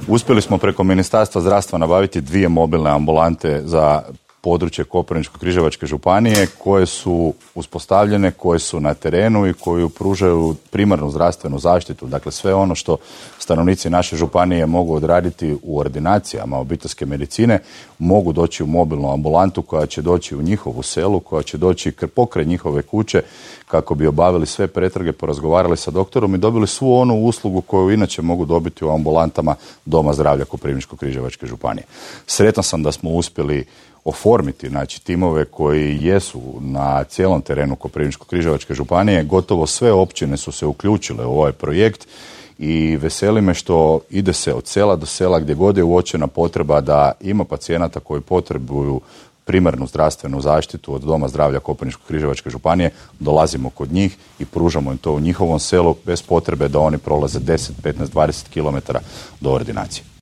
Uspjeli smo preko Ministarstva zdravstva nabaviti 2 mobilne ambulante za područje Koprivničko-križevačke županije koje su uspostavljene, koje su na terenu i koju pružaju primarnu zdravstvenu zaštitu. Dakle, sve ono što stanovnici naše županije mogu odraditi u ordinacijama obiteljske medicine mogu doći u mobilnu ambulantu koja će doći u njihovu selu, koja će doći pokraj njihove kuće kako bi obavili sve pretrage, porazgovarali sa doktorom i dobili svu onu uslugu koju inače mogu dobiti u ambulantama Doma zdravlja Koprivničko-križevačke županije. Sretan sam da smo uspjeli oformiti, znači, timove koji jesu na cijelom terenu Koprivničko-križevačke županije. Gotovo sve općine su se uključile u ovaj projekt i veseli me što ide se od sela do sela gdje god je uočena potreba da ima pacijenata koji potrebuju primarnu zdravstvenu zaštitu od Doma zdravlja Koprivničko-križevačke županije, dolazimo kod njih i pružamo im to u njihovom selu bez potrebe da oni prolaze 10, 15, 20 km do ordinacije.